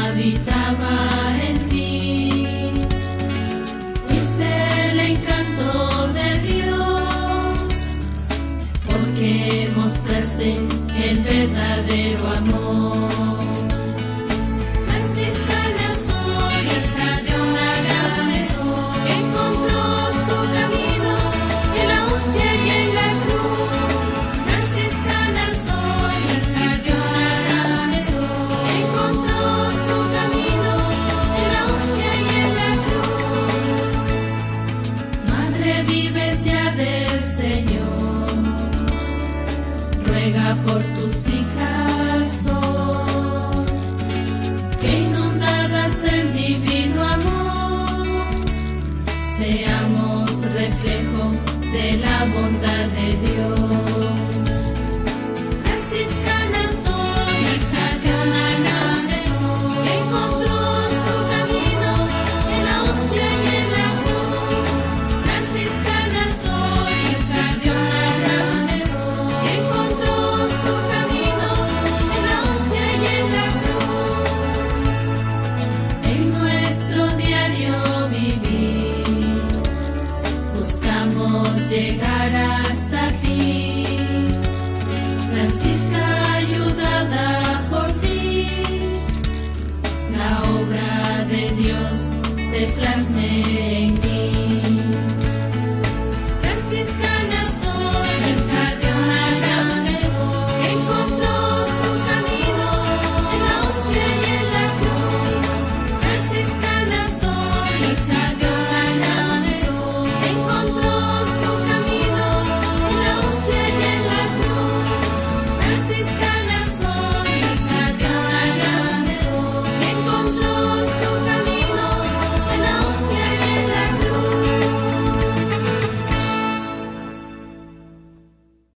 habitaba en ti. Fuiste el encanto de Dios, porque mostraste el verdadero amor. Franciscana soy, hija de una gran mujer, encontró su camino en la hostia y en la cruz. Franciscana soy, hija de una gran mujer, encontró su camino en la hostia y en la cruz. Madre, vives ya del Señor, ruega por tus hijas hoy, que inundadas del divino amor, seamos reflejo de la bondad de Dios. Franciscana soy, hija de una gran mujer, encontró su camino en la hostia y en la cruz. Franciscana soy, hija de una gran mujer, encontró su camino en la hostia y en la cruz. En nuestro diario vivir buscamos llegar hasta ti. Francisca, ayudada por ti, la obra de Dios se plasme